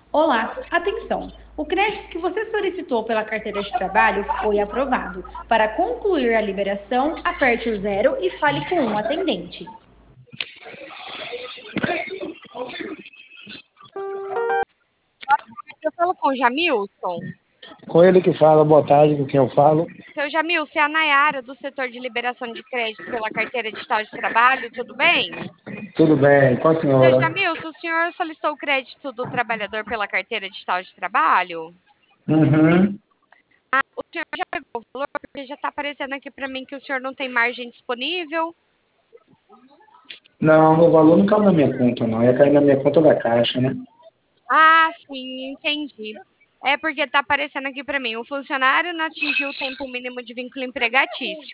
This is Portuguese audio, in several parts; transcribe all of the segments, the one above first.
Olá, atenção! O crédito que você solicitou pela carteira de trabalho foi aprovado. Para concluir a liberação, aperte o zero e fale com um atendente. Eu falo com o Jamilson. Com ele que fala, boa tarde, com quem eu falo. Seu Jamilson, é a Nayara do setor de liberação de crédito pela carteira digital de trabalho, tudo bem? Tudo bem, com a Seu senhora? Jamilson, o senhor solicitou o crédito do trabalhador pela carteira digital de trabalho? Uhum. O senhor já pegou o valor? Porque já está aparecendo aqui para mim que o senhor não tem margem disponível. Não, o valor não caiu na minha conta, não. Ia cair na minha conta da Caixa, né? Ah, sim, entendi. É porque está aparecendo aqui para mim, o funcionário não atingiu o tempo mínimo de vínculo empregatício.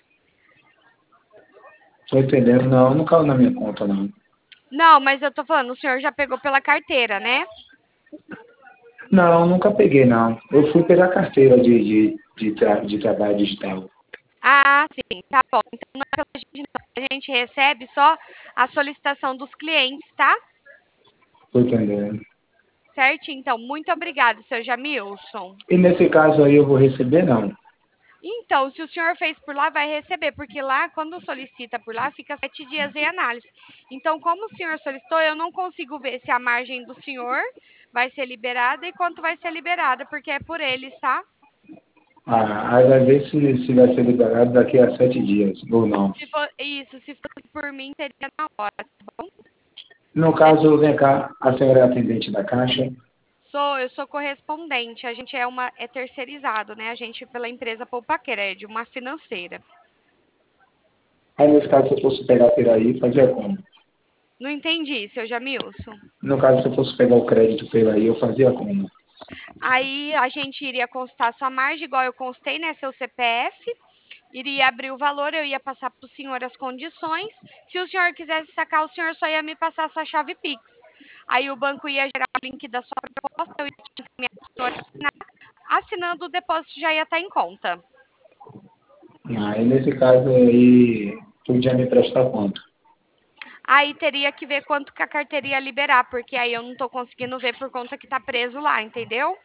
Tô entendendo. Não, não caiu na minha conta, não. Não, mas eu tô falando, o senhor já pegou pela carteira, né? Não, nunca peguei, não. Eu fui pegar carteira de trabalho digital. Ah, sim, tá bom. Então não é pela gente não. A gente recebe só a solicitação dos clientes, tá? Tô entendendo. Certo? Então, muito obrigado, seu Jamilson. E nesse caso aí eu vou receber, não? Então, se o senhor fez por lá, vai receber, porque lá, quando solicita por lá, fica 7 dias em análise. Então, como o senhor solicitou, eu não consigo ver se a margem do senhor vai ser liberada e quanto vai ser liberada, porque é por eles, tá? Ah, aí vai ver se vai ser liberado daqui a 7 dias, ou não. Se for isso, se fosse por mim, seria na hora, tá bom? No caso, vem cá, a senhora é atendente da Caixa? Eu sou correspondente. A gente é terceirizado, né? A gente pela empresa Poupaquer, uma financeira. Aí nesse caso, se eu fosse pegar por aí, fazia como? Não entendi, seu Jamilson. No caso, se eu fosse pegar o crédito pela aí, eu fazia como? Aí a gente iria constar sua margem, igual eu constei, né? Seu CPF, iria abrir o valor, eu ia passar para o senhor as condições. Se o senhor quisesse sacar, o senhor só ia me passar a sua chave Pix. Aí o banco ia gerar o link da sua proposta, eu ia te encaminhar para o senhor assinar. Assinando, o depósito já ia estar em conta. Aí nesse caso aí, podia me prestar quanto? Aí teria que ver quanto que a carteira ia liberar, porque aí eu não tô conseguindo ver por conta que tá preso lá, entendeu?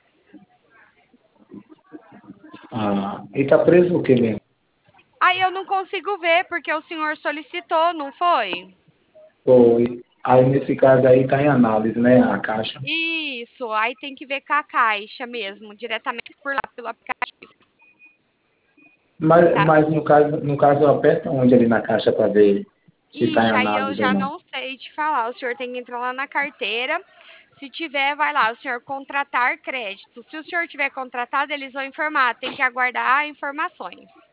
Ah, e tá preso o quê mesmo? Aí eu não consigo ver, porque o senhor solicitou, não foi? Foi. Aí nesse caso aí tá em análise, né, a Caixa. Isso, aí tem que ver com a Caixa mesmo, diretamente por lá, pelo aplicativo, tá? Mas no caso eu aperto onde ali na Caixa para ver se tá em Ixi, aí eu análise ou já não. não sei te falar. O senhor tem que entrar lá na carteira. Se tiver, vai lá, o senhor contratar crédito. Se o senhor tiver contratado, eles vão informar, tem que aguardar informações.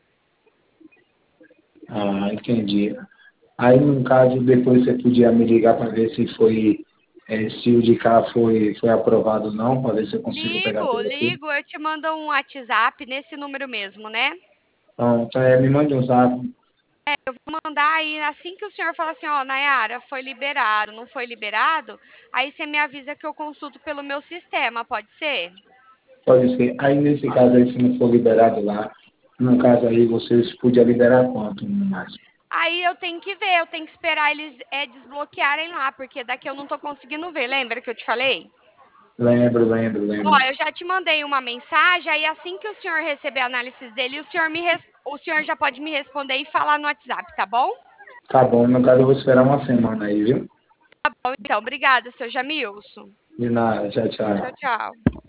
Ah, entendi. Aí no caso depois você podia me ligar para ver se foi, se o de cá foi aprovado ou não, para ver se eu consigo pegar Ligo, por aqui. ligo, eu te mando um WhatsApp nesse número mesmo, né? Então, me mande um zap. Vou mandar aí, assim que o senhor falar assim, ó, Nayara, foi liberado, não foi liberado, aí você me avisa que eu consulto pelo meu sistema, pode ser? Pode ser. Aí nesse caso aí, se não for liberado lá, no caso aí, vocês podiam liberar quanto no máximo? Aí eu tenho que ver, eu tenho que esperar eles desbloquearem lá, porque daqui eu não tô conseguindo ver, lembra que eu te falei? Lembro, lembro, Ó, lembro. eu já te mandei uma mensagem, aí assim que o senhor receber a análise dele, o senhor já pode me responder e falar no WhatsApp, tá bom? Tá bom, no caso eu vou esperar uma semana aí, viu? Bom, então, obrigada, seu Jamilson. De nada, tchau, Tchau, tchau. tchau.